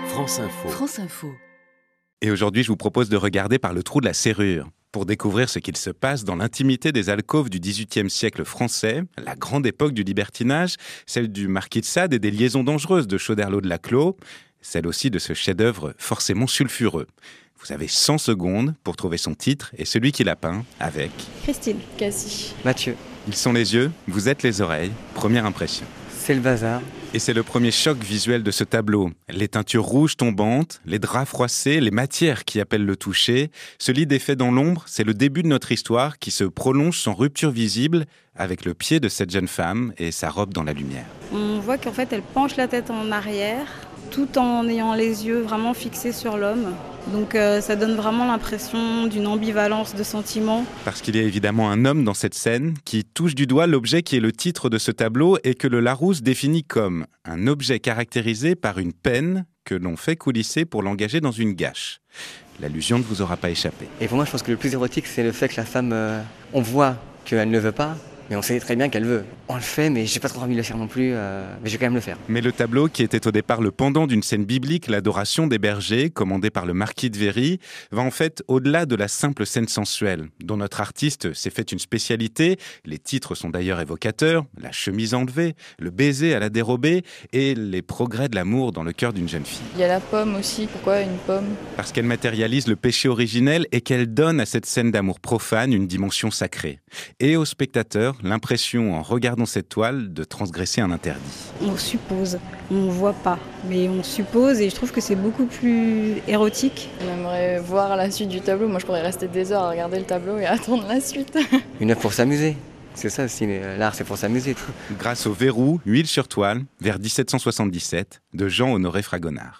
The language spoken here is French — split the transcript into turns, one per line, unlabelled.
France Info.
France Info.
Et aujourd'hui, je vous propose de regarder par le trou de la serrure pour découvrir ce qu'il se passe dans l'intimité des alcôves du XVIIIe siècle français, la grande époque du libertinage, celle du Marquis de Sade et des liaisons dangereuses de Choderlos de Laclos, celle aussi de ce chef-d'œuvre forcément sulfureux. Vous avez 100 secondes pour trouver son titre et celui qui l'a peint avec...
Christine.
Cassie.
Mathieu.
Ils sont les yeux, vous êtes les oreilles. Première impression.
C'est le bazar.
Et c'est le premier choc visuel de ce tableau. Les teintures rouges tombantes, les draps froissés, les matières qui appellent le toucher. Ce lit défait dans l'ombre, c'est le début de notre histoire qui se prolonge sans rupture visible avec le pied de cette jeune femme et sa robe dans la lumière.
On voit qu'en fait elle penche la tête en arrière tout en ayant les yeux vraiment fixés sur l'homme. Donc ça donne vraiment l'impression d'une ambivalence de sentiments.
Parce qu'il y a évidemment un homme dans cette scène qui touche du doigt l'objet qui est le titre de ce tableau et que le Larousse définit comme un objet caractérisé par une penne que l'on fait coulisser pour l'engager dans une gâche. L'allusion ne vous aura pas échappé.
Et pour moi, je pense que le plus érotique, c'est le fait que la femme, on voit qu'elle ne le veut pas, mais on sait très bien qu'elle veut. On le fait, mais j'ai pas trop envie de le faire non plus, mais je vais quand même le faire.
Mais le tableau, qui était au départ le pendant d'une scène biblique, l'adoration des bergers, commandée par le marquis de Véry, va en fait au-delà de la simple scène sensuelle, dont notre artiste s'est fait une spécialité. Les titres sont d'ailleurs évocateurs, la chemise enlevée, le baiser à la dérobée et les progrès de l'amour dans le cœur d'une jeune fille.
Il y a la pomme aussi. Pourquoi une pomme ?
Parce qu'elle matérialise le péché originel et qu'elle donne à cette scène d'amour profane une dimension sacrée. Et au spectateur, l'impression, en regardant cette toile, de transgresser un interdit.
On suppose, on voit pas, mais on suppose et je trouve que c'est beaucoup plus érotique.
On aimerait voir la suite du tableau. Moi, je pourrais rester des heures à regarder le tableau et attendre la suite.
Une œuvre pour s'amuser. C'est ça aussi, l'art, c'est pour s'amuser.
Grâce au verrou, huile sur toile, vers 1777, de Jean-Honoré Fragonard.